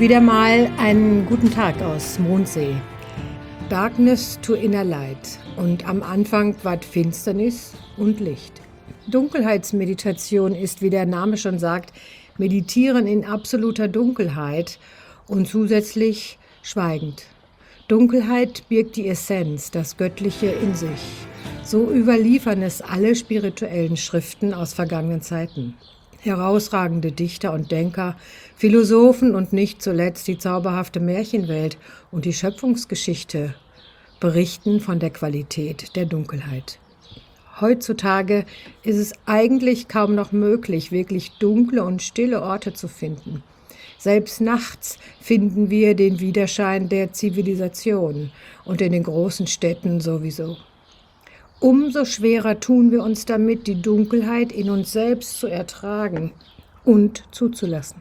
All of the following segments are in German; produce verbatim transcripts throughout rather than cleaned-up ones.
Wieder mal einen guten Tag aus Mondsee. Darkness to Inner Light. Und am Anfang war Finsternis und Licht. Dunkelheitsmeditation ist, wie der Name schon sagt, Meditieren in absoluter Dunkelheit und zusätzlich schweigend. Dunkelheit birgt die Essenz, das Göttliche in sich. So überliefern es alle spirituellen Schriften aus vergangenen Zeiten. Herausragende Dichter und Denker, Philosophen und nicht zuletzt die zauberhafte Märchenwelt und die Schöpfungsgeschichte berichten von der Qualität der Dunkelheit. Heutzutage ist es eigentlich kaum noch möglich, wirklich dunkle und stille Orte zu finden. Selbst nachts finden wir den Widerschein der Zivilisation und in den großen Städten sowieso. Umso schwerer tun wir uns damit, die Dunkelheit in uns selbst zu ertragen und zuzulassen.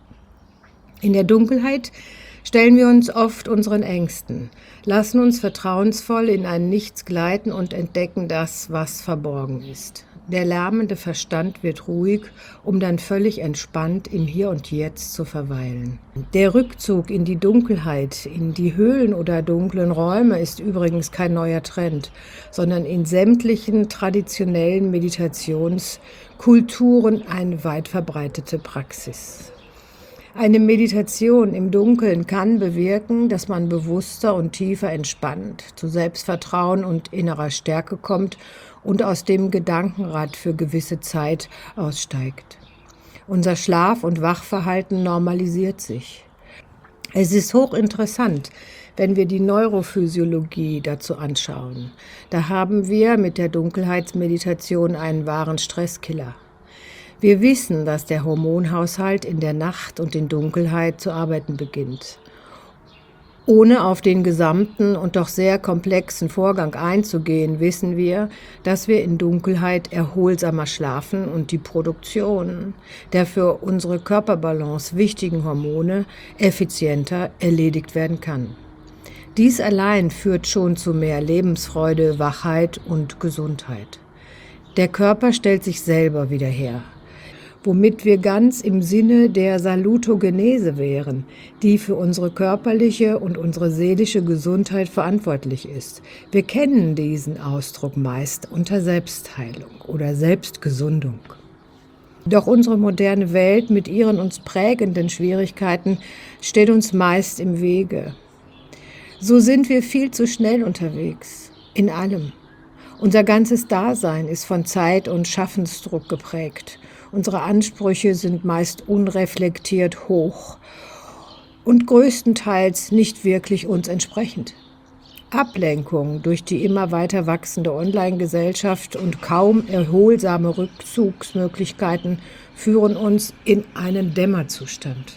In der Dunkelheit stellen wir uns oft unseren Ängsten, lassen uns vertrauensvoll in ein Nichts gleiten und entdecken das, was verborgen ist. Der lärmende Verstand wird ruhig, um dann völlig entspannt im Hier und Jetzt zu verweilen. Der Rückzug in die Dunkelheit, in die Höhlen oder dunklen Räume ist übrigens kein neuer Trend, sondern in sämtlichen traditionellen Meditationskulturen eine weit verbreitete Praxis. Eine Meditation im Dunkeln kann bewirken, dass man bewusster und tiefer entspannt, zu Selbstvertrauen und innerer Stärke kommt und aus dem Gedankenrad für gewisse Zeit aussteigt. Unser Schlaf- und Wachverhalten normalisiert sich. Es ist hochinteressant, wenn wir die Neurophysiologie dazu anschauen. Da haben wir mit der Dunkelheitsmeditation einen wahren Stresskiller. Wir wissen, dass der Hormonhaushalt in der Nacht und in Dunkelheit zu arbeiten beginnt. Ohne auf den gesamten und doch sehr komplexen Vorgang einzugehen, wissen wir, dass wir in Dunkelheit erholsamer schlafen und die Produktion der für unsere Körperbalance wichtigen Hormone effizienter erledigt werden kann. Dies allein führt schon zu mehr Lebensfreude, Wachheit und Gesundheit. Der Körper stellt sich selber wieder her, womit wir ganz im Sinne der Salutogenese wären, die für unsere körperliche und unsere seelische Gesundheit verantwortlich ist. Wir kennen diesen Ausdruck meist unter Selbstheilung oder Selbstgesundung. Doch unsere moderne Welt mit ihren uns prägenden Schwierigkeiten steht uns meist im Wege. So sind wir viel zu schnell unterwegs, in allem. Unser ganzes Dasein ist von Zeit- und Schaffensdruck geprägt. Unsere Ansprüche sind meist unreflektiert hoch und größtenteils nicht wirklich uns entsprechend. Ablenkung durch die immer weiter wachsende Online-Gesellschaft und kaum erholsame Rückzugsmöglichkeiten führen uns in einen Dämmerzustand.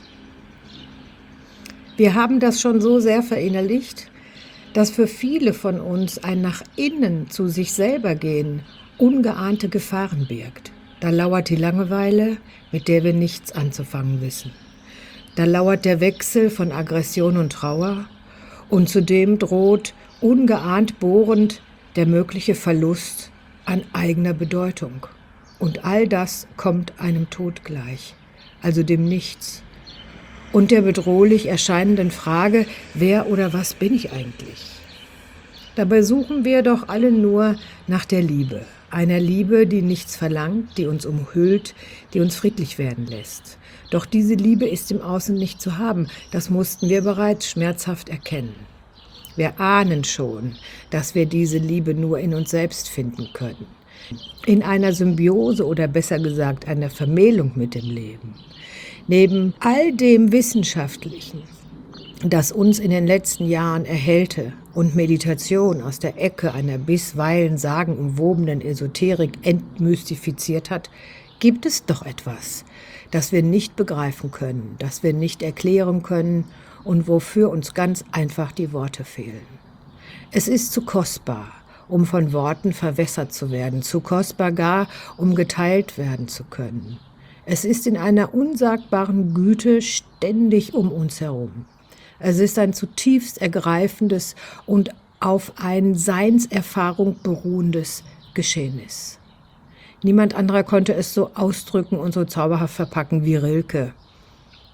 Wir haben das schon so sehr verinnerlicht, dass für viele von uns ein nach innen zu sich selber gehen ungeahnte Gefahren birgt. Da lauert die Langeweile, mit der wir nichts anzufangen wissen. Da lauert der Wechsel von Aggression und Trauer und zudem droht ungeahnt bohrend der mögliche Verlust an eigener Bedeutung. Und all das kommt einem Tod gleich, also dem Nichts. Und der bedrohlich erscheinenden Frage, wer oder was bin ich eigentlich? Dabei suchen wir doch alle nur nach der Liebe. Einer Liebe, die nichts verlangt, die uns umhüllt, die uns friedlich werden lässt. Doch diese Liebe ist im Außen nicht zu haben, das mussten wir bereits schmerzhaft erkennen. Wir ahnen schon, dass wir diese Liebe nur in uns selbst finden können. In einer Symbiose oder besser gesagt einer Vermählung mit dem Leben. Neben all dem Wissenschaftlichen, das uns in den letzten Jahren erhellte und Meditation aus der Ecke einer bisweilen sagenumwobenen Esoterik entmystifiziert hat, gibt es doch etwas, das wir nicht begreifen können, das wir nicht erklären können und wofür uns ganz einfach die Worte fehlen. Es ist zu kostbar, um von Worten verwässert zu werden, zu kostbar gar, um geteilt werden zu können. Es ist in einer unsagbaren Güte ständig um uns herum. Es ist ein zutiefst ergreifendes und auf eine Seinserfahrung beruhendes Geschehnis. Niemand anderer konnte es so ausdrücken und so zauberhaft verpacken wie Rilke.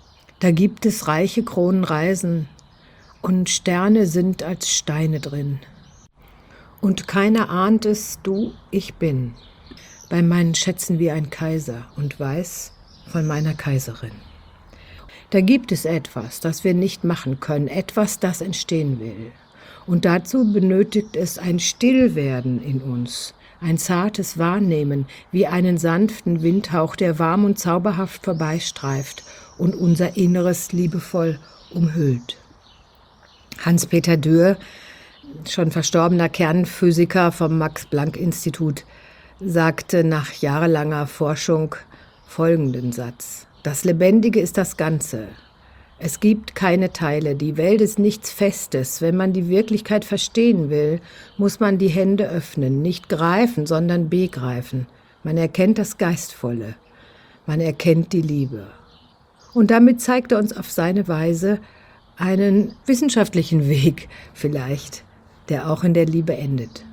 Da gibt es reiche Kronenreisen und Sterne sind als Steine drin. Und keiner ahnt es, du, ich bin, bei meinen Schätzen wie ein Kaiser und weiß von meiner Kaiserin. Da gibt es etwas, das wir nicht machen können, etwas, das entstehen will. Und dazu benötigt es ein Stillwerden in uns, ein zartes Wahrnehmen, wie einen sanften Windhauch, der warm und zauberhaft vorbeistreift und unser Inneres liebevoll umhüllt. Hans-Peter Dürr, schon verstorbener Kernphysiker vom Max-Planck-Institut, sagte nach jahrelanger Forschung folgenden Satz: Das Lebendige ist das Ganze. Es gibt keine Teile, die Welt ist nichts Festes. Wenn man die Wirklichkeit verstehen will, muss man die Hände öffnen, nicht greifen, sondern begreifen. Man erkennt das Geistvolle, man erkennt die Liebe. Und damit zeigt er uns auf seine Weise einen wissenschaftlichen Weg vielleicht, der auch in der Liebe endet.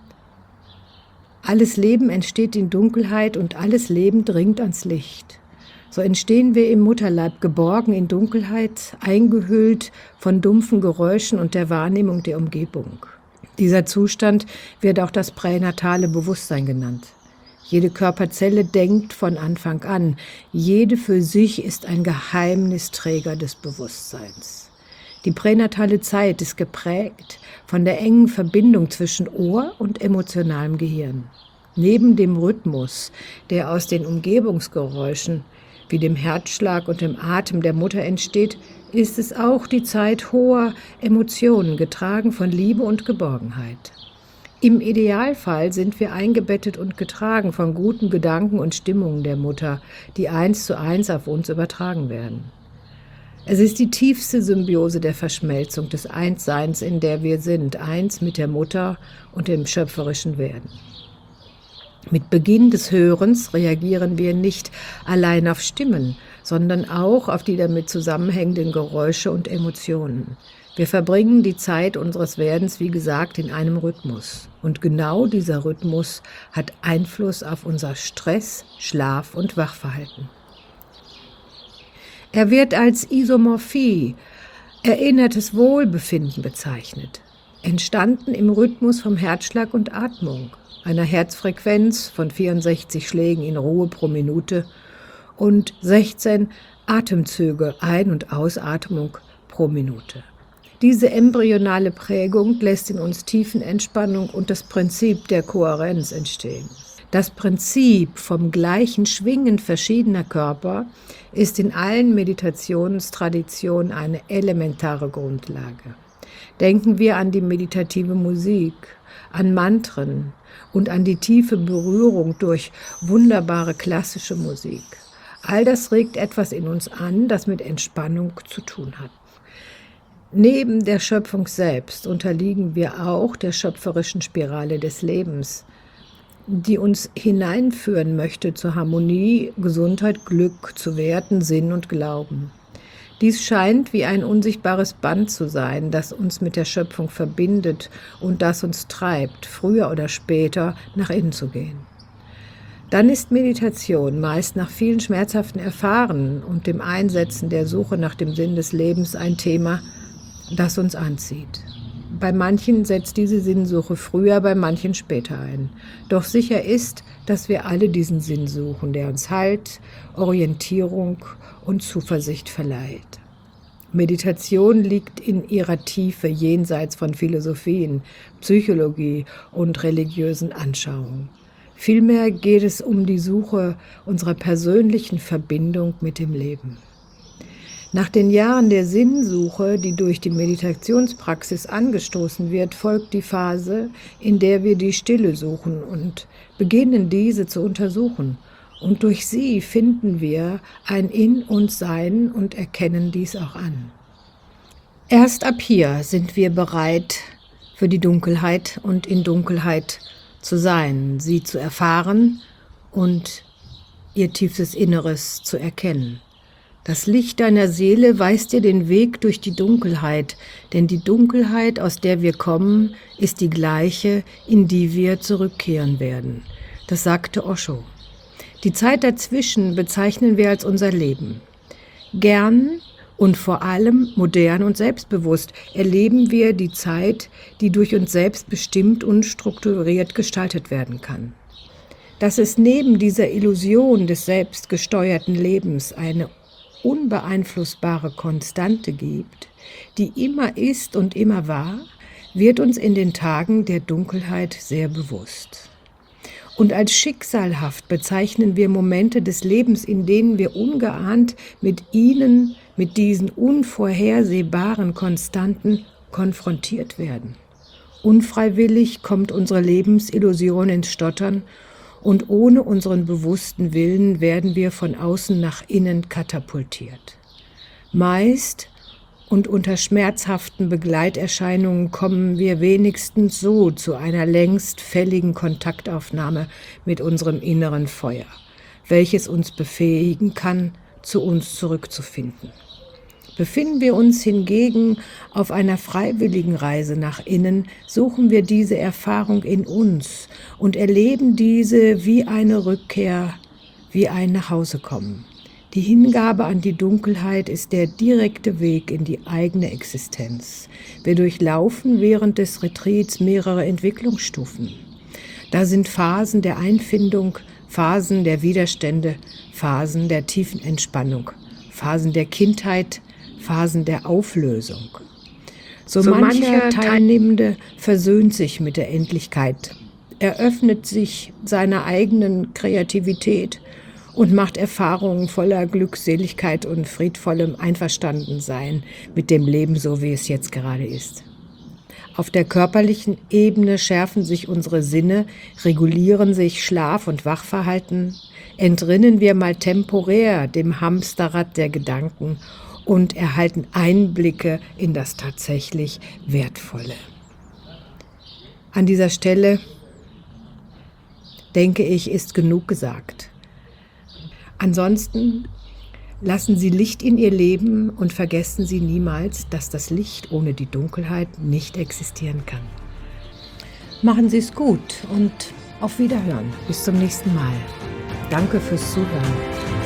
Alles Leben entsteht in Dunkelheit und alles Leben dringt ans Licht. So entstehen wir im Mutterleib geborgen in Dunkelheit, eingehüllt von dumpfen Geräuschen und der Wahrnehmung der Umgebung. Dieser Zustand wird auch das pränatale Bewusstsein genannt. Jede Körperzelle denkt von Anfang an. Jede für sich ist ein Geheimnisträger des Bewusstseins. Die pränatale Zeit ist geprägt von der engen Verbindung zwischen Ohr und emotionalem Gehirn. Neben dem Rhythmus, der aus den Umgebungsgeräuschen wie dem Herzschlag und dem Atem der Mutter entsteht, ist es auch die Zeit hoher Emotionen, getragen von Liebe und Geborgenheit. Im Idealfall sind wir eingebettet und getragen von guten Gedanken und Stimmungen der Mutter, die eins zu eins auf uns übertragen werden. Es ist die tiefste Symbiose der Verschmelzung des Einsseins, in der wir sind, eins mit der Mutter und dem schöpferischen Werden. Mit Beginn des Hörens reagieren wir nicht allein auf Stimmen, sondern auch auf die damit zusammenhängenden Geräusche und Emotionen. Wir verbringen die Zeit unseres Werdens, wie gesagt, in einem Rhythmus. Und genau dieser Rhythmus hat Einfluss auf unser Stress-, Schlaf- und Wachverhalten. Er wird als Isomorphie, erinnertes Wohlbefinden bezeichnet, entstanden im Rhythmus vom Herzschlag und Atmung, einer Herzfrequenz von vierundsechzig Schlägen in Ruhe pro Minute und sechzehn Atemzüge, Ein- und Ausatmung pro Minute. Diese embryonale Prägung lässt in uns Tiefenentspannung und das Prinzip der Kohärenz entstehen. Das Prinzip vom gleichen Schwingen verschiedener Körper ist in allen Meditationstraditionen eine elementare Grundlage. Denken wir an die meditative Musik, an Mantren und an die tiefe Berührung durch wunderbare klassische Musik. All das regt etwas in uns an, das mit Entspannung zu tun hat. Neben der Schöpfung selbst unterliegen wir auch der schöpferischen Spirale des Lebens, die uns hineinführen möchte zur Harmonie, Gesundheit, Glück, zu Werten, Sinn und Glauben. Dies scheint wie ein unsichtbares Band zu sein, das uns mit der Schöpfung verbindet und das uns treibt, früher oder später nach innen zu gehen. Dann ist Meditation meist nach vielen schmerzhaften Erfahrungen und dem Einsetzen der Suche nach dem Sinn des Lebens ein Thema, das uns anzieht. Bei manchen setzt diese Sinnsuche früher, bei manchen später ein. Doch sicher ist, dass wir alle diesen Sinn suchen, der uns Halt, Orientierung und Zuversicht verleiht. Meditation liegt in ihrer Tiefe jenseits von Philosophien, Psychologie und religiösen Anschauungen. Vielmehr geht es um die Suche unserer persönlichen Verbindung mit dem Leben. Nach den Jahren der Sinnsuche, die durch die Meditationspraxis angestoßen wird, folgt die Phase, in der wir die Stille suchen und beginnen, diese zu untersuchen. Und durch sie finden wir ein In uns Sein und erkennen dies auch an. Erst ab hier sind wir bereit für die Dunkelheit und in Dunkelheit zu sein, sie zu erfahren und ihr tiefstes Inneres zu erkennen. Das Licht deiner Seele weist dir den Weg durch die Dunkelheit, denn die Dunkelheit, aus der wir kommen, ist die gleiche, in die wir zurückkehren werden. Das sagte Osho. Die Zeit dazwischen bezeichnen wir als unser Leben. Gern Und vor allem modern und selbstbewusst erleben wir die Zeit, die durch uns selbst bestimmt und strukturiert gestaltet werden kann. Dass es neben dieser Illusion des selbstgesteuerten Lebens eine unbeeinflussbare Konstante gibt, die immer ist und immer war, wird uns in den Tagen der Dunkelheit sehr bewusst. Und als schicksalhaft bezeichnen wir Momente des Lebens, in denen wir ungeahnt mit ihnen, mit diesen unvorhersehbaren Konstanten konfrontiert werden. Unfreiwillig kommt unsere Lebensillusion ins Stottern und ohne unseren bewussten Willen werden wir von außen nach innen katapultiert. Meist und unter schmerzhaften Begleiterscheinungen kommen wir wenigstens so zu einer längst fälligen Kontaktaufnahme mit unserem inneren Feuer, welches uns befähigen kann, zu uns zurückzufinden. Befinden wir uns hingegen auf einer freiwilligen Reise nach innen, suchen wir diese Erfahrung in uns und erleben diese wie eine Rückkehr, wie ein Nachhausekommen. Die Hingabe an die Dunkelheit ist der direkte Weg in die eigene Existenz. Wir durchlaufen während des Retreats mehrere Entwicklungsstufen. Da sind Phasen der Einfindung, Phasen der Widerstände, Phasen der tiefen Entspannung, Phasen der Kindheit, Phasen der Auflösung. So, so mancher Teilnehmende versöhnt sich mit der Endlichkeit, eröffnet sich seiner eigenen Kreativität und macht Erfahrungen voller Glückseligkeit und friedvollem Einverstandensein mit dem Leben, so wie es jetzt gerade ist. Auf der körperlichen Ebene schärfen sich unsere Sinne, regulieren sich Schlaf- und Wachverhalten, entrinnen wir mal temporär dem Hamsterrad der Gedanken und erhalten Einblicke in das tatsächlich Wertvolle. An dieser Stelle, denke ich, ist genug gesagt. Ansonsten lassen Sie Licht in Ihr Leben und vergessen Sie niemals, dass das Licht ohne die Dunkelheit nicht existieren kann. Machen Sie es gut und auf Wiederhören. Bis zum nächsten Mal. Danke fürs Zuhören.